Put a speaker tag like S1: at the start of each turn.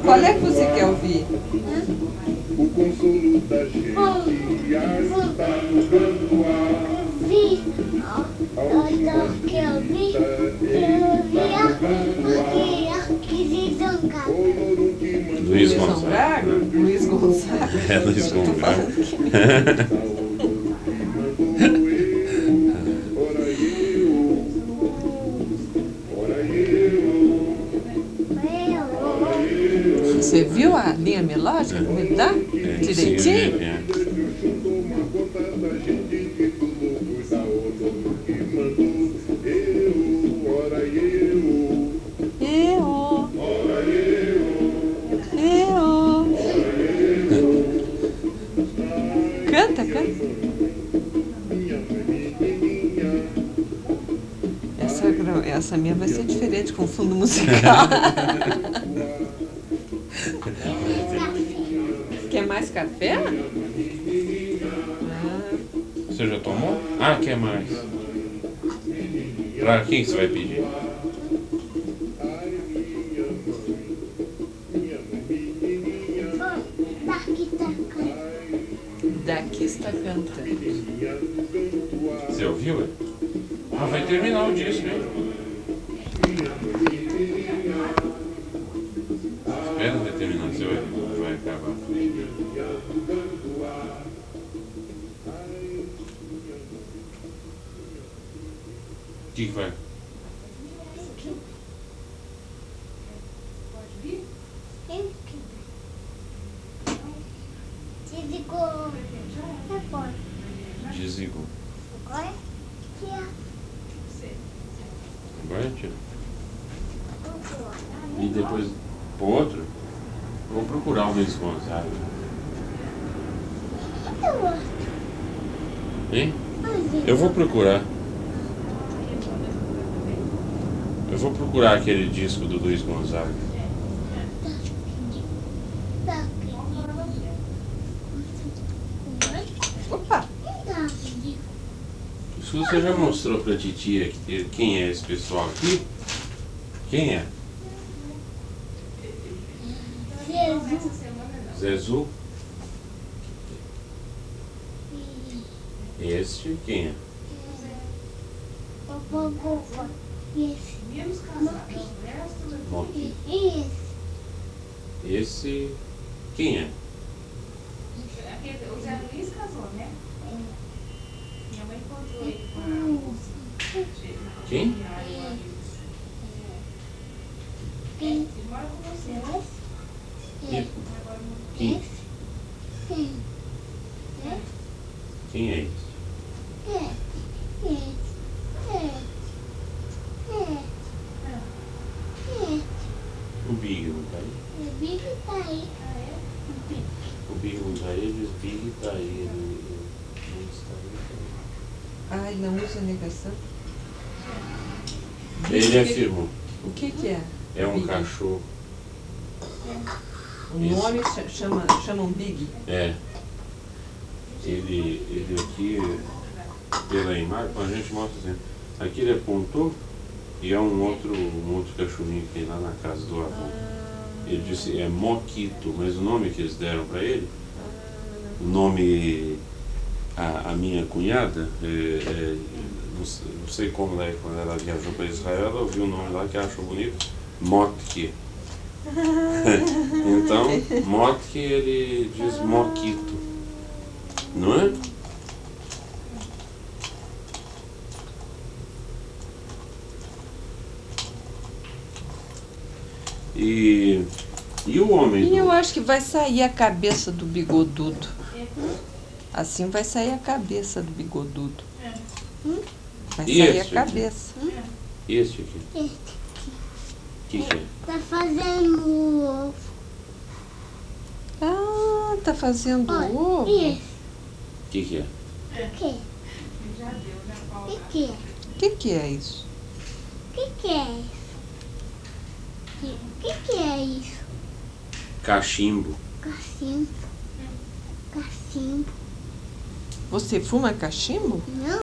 S1: Qual é que você quer ouvir?
S2: O consolo da gente está mudando
S3: Luiz Gonzaga.
S1: Luiz Gonzaga.
S3: É, Luiz Gonzaga.
S1: Você viu a linha melódica? Me dá direitinho? Canta, canta. Essa minha vai ser diferente com fundo musical. Quer mais café?
S3: Você já tomou? Ah, quer mais? Pra quem você vai pedir?
S1: Daqui está cantando.
S3: Você ouviu? Ah, vai terminar o disco, hein? Espera, vai terminar, você vai acabar. O que vai? Desligou. Agora tira. E depois pro outro, vou procurar o Luiz Gonzaga. Hein? Eu vou procurar. Eu vou procurar aquele disco do Luiz Gonzaga.
S1: Opa!
S3: Você já mostrou pra titia quem é esse pessoal aqui? Quem é? Zezu? Este quem é? Moqui. Esse quem é?
S4: O Zé Luiz casou, né? Minha mãe encontrou ele com a...
S3: Quem?
S4: Ele mora com você, né?
S3: Quem? Quem é esse? O Big não tá aí?
S5: O Big tá aí.
S3: O Big não tá aí, diz Big tá aí. Ele não está aí.
S1: Ai, não usa negação.
S3: Ele afirmou.
S1: O que é?
S3: É um
S1: Big?
S3: cachorro.
S1: O nome chamam Big?
S3: É. Ele aqui, pela imagem, a gente mostra assim. Aqui ele apontou e é um outro cachorrinho que tem lá na casa do avô. Ele disse é Moquito, mas o nome que eles deram para ele, o nome, a minha cunhada, não sei como, né, quando ela viajou para Israel, ela ouviu o nome lá que achou bonito, Motke. Então, Motke ele diz Moquito, não é? E o homem?
S1: E eu acho que vai sair a cabeça do bigodudo. Assim vai sair a cabeça do bigodudo. Vai sair a cabeça.
S3: Este aqui. O que é?
S5: Tá fazendo ovo.
S1: Ah, tá fazendo ovo?
S5: Isso.
S3: O que é?
S5: O que? O
S1: Que é isso?
S5: que é isso? O que é isso?
S3: Cachimbo.
S5: Cachimbo. Cachimbo.
S1: Você fuma cachimbo?
S5: Não.